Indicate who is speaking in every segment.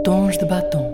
Speaker 1: Tons de Batom.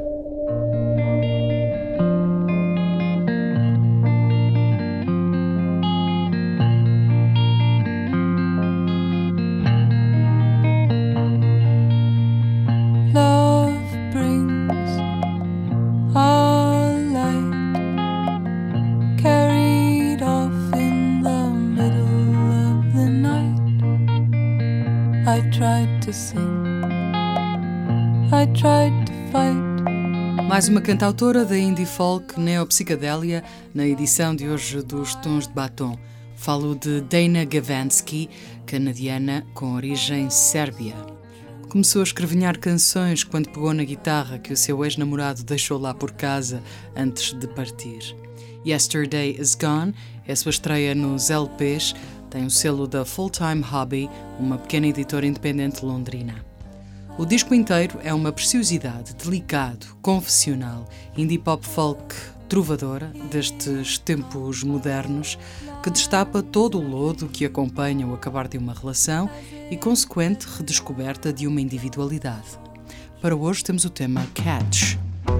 Speaker 1: Mais uma cantautora da indie folk neopsicadélia na edição de hoje dos Tons de Batom. Falo de Dana Gavansky, canadiana com origem sérbia. Começou a escrevinhar canções quando pegou na guitarra que o seu ex-namorado deixou lá por casa antes de partir. Yesterday Is Gone é a sua estreia nos LPs, tem o selo da Full Time Hobby, uma pequena editora independente londrina. O disco inteiro é uma preciosidade, delicado, confessional, indie pop folk trovadora destes tempos modernos que destapa todo o lodo que acompanha o acabar de uma relação e consequente redescoberta de uma individualidade. Para hoje temos o tema Catch.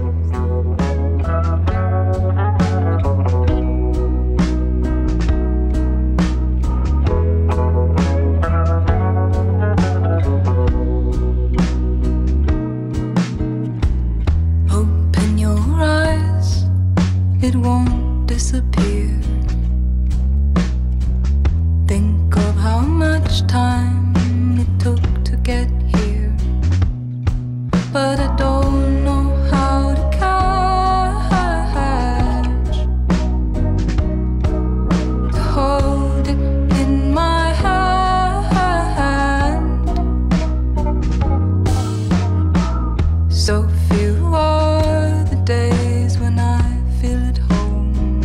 Speaker 2: It won't disappear. Think of how much time it took to get here. But I don't know how to catch, to hold it in my hand. So few are the days when I feel at home.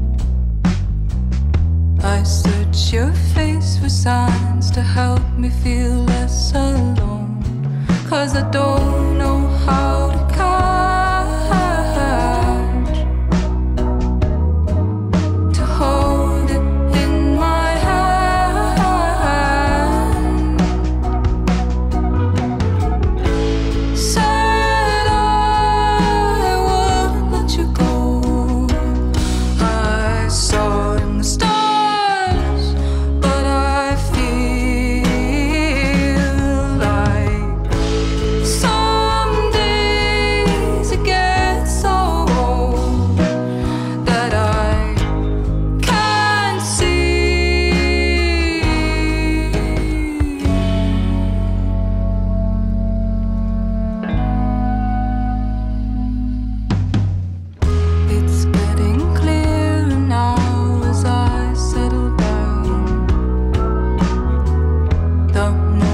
Speaker 2: I search your face for signs to help me feel less alone. 'Cause I don't know how to catch, to hold it in my hand. Said I wouldn't let you go. I saw in the stars, but I feel like some days it gets so old that I can't see. It's getting clearer now as I settle down. The